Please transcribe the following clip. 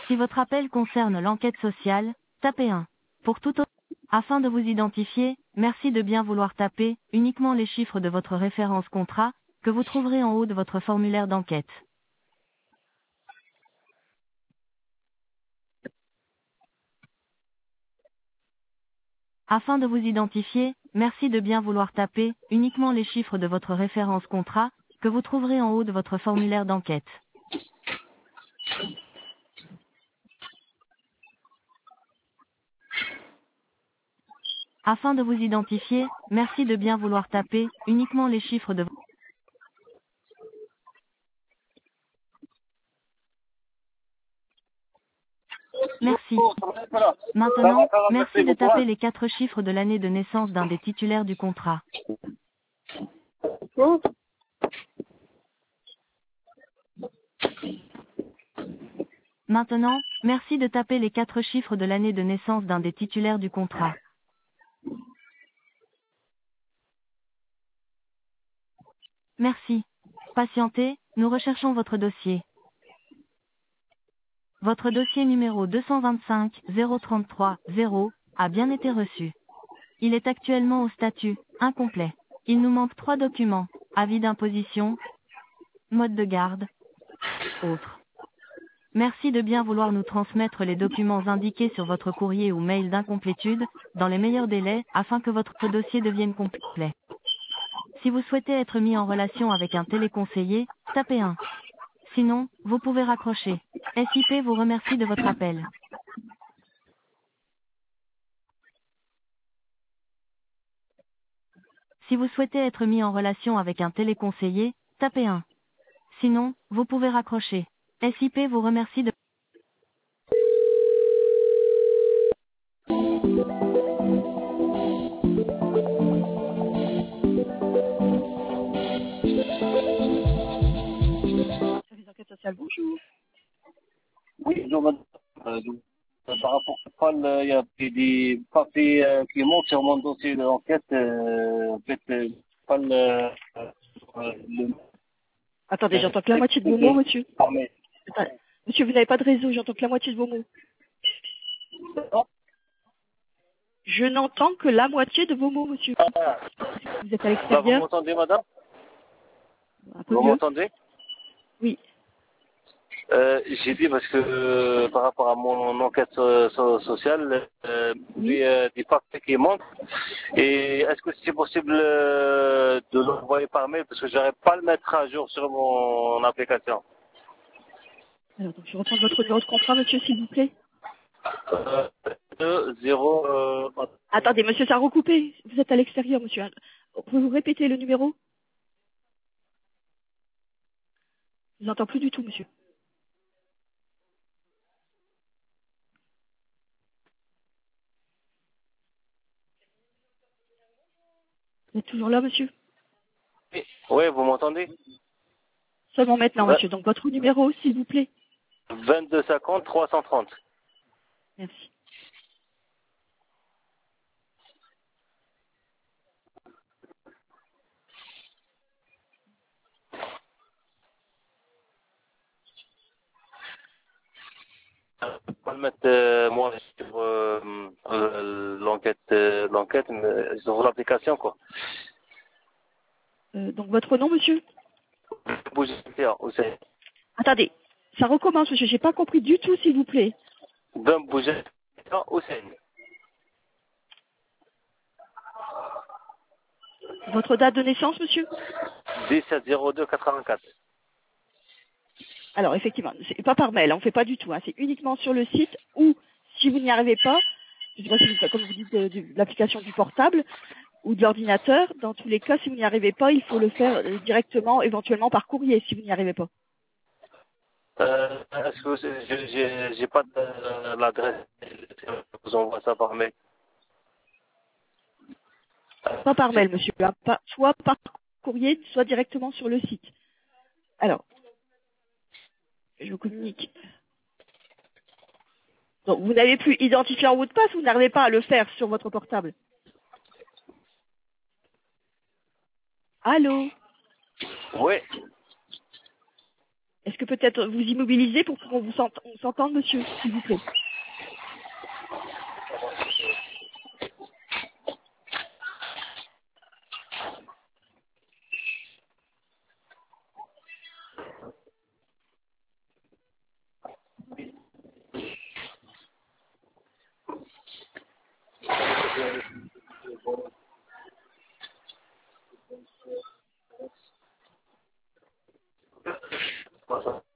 Si votre appel concerne l'enquête sociale, tapez 1. Pour toute autre... Afin de vous identifier, merci de bien vouloir taper uniquement les chiffres de votre référence contrat, que vous trouverez en haut de votre formulaire d'enquête. Afin de vous identifier, merci de bien vouloir taper uniquement les chiffres de votre référence contrat, que vous trouverez en haut de votre formulaire d'enquête. Afin de vous identifier, merci de bien vouloir taper uniquement les chiffres de... Merci. Maintenant, merci de taper les 4 chiffres de l'année de naissance d'un des titulaires du contrat. Maintenant, merci de taper les 4 chiffres de l'année de naissance d'un des titulaires du contrat. Merci. Patientez, nous recherchons votre dossier. Votre dossier numéro 225 033 0 a bien été reçu. Il est actuellement au statut incomplet. Il nous manque 3 documents: avis d'imposition, mode de garde, autres. Merci de bien vouloir nous transmettre les documents indiqués sur votre courrier ou mail d'incomplétude, dans les meilleurs délais, afin que votre dossier devienne complet. Si vous souhaitez être mis en relation avec un téléconseiller, tapez 1. Sinon, vous pouvez raccrocher. SIP vous remercie de votre appel. Si vous souhaitez être mis en relation avec un téléconseiller, tapez 1. Sinon, vous pouvez raccrocher. SIP vous remercie de... Service d'enquête sociale, bonjour. Oui, donc, par rapport à Paul, il y a des papiers qui montent sur mon dossier d'enquête. En fait, Paul, Attendez, j'entends que la moitié de vos mots, monsieur. Attendez. Monsieur, vous n'avez pas de réseau, j'entends que la moitié de vos mots. Je n'entends que la moitié de vos mots, monsieur. Vous êtes à Là, vous l'extérieur. m'entendez, madame? Un peu Vous mieux. m'entendez? Oui. J'ai dit parce que par rapport à mon enquête sociale, des papiers qui manquent. Et est-ce que c'est possible de l'envoyer par mail parce que j'arrive pas à le mettre à jour sur mon application? Alors, donc, je reprends votre numéro de contrat, monsieur, s'il vous plaît. 0. Attendez, monsieur, ça a recoupé. Vous êtes à l'extérieur, monsieur. Pouvez-vous répéter le numéro? Je vous entends plus du tout, monsieur. Vous êtes toujours là, monsieur? Oui, vous m'entendez? Seulement maintenant, monsieur. Donc, votre numéro, s'il vous plaît. 22 50 330. Merci. Je peux le mettre moi sur l'enquête, mais sur l'application quoi. Donc, votre nom, monsieur? Hussein. Attendez. Ça recommence, monsieur. J'ai pas compris du tout, s'il vous plaît. Hussein. Votre date de naissance, monsieur? 17 02 84. Alors, effectivement, c'est pas par mail, on fait pas du tout. Hein, c'est uniquement sur le site ou, si vous n'y arrivez pas, je sais pas si vous, comme vous dites, de l'application du portable ou de l'ordinateur. Dans tous les cas, si vous n'y arrivez pas, il faut le faire directement, éventuellement par courrier, si vous n'y arrivez pas. Est-ce que j'ai pas l'adresse? Je vous envoie ça par mail. Pas par mail, monsieur. Hein, soit par courrier, soit directement sur le site. Alors, je vous communique. Donc, vous n'avez plus identifié en mot de passe, vous n'arrivez pas à le faire sur votre portable. Allô? Oui. Est-ce que peut-être vous immobilisez pour qu'on on s'entende, monsieur, s'il vous plaît? Voilà.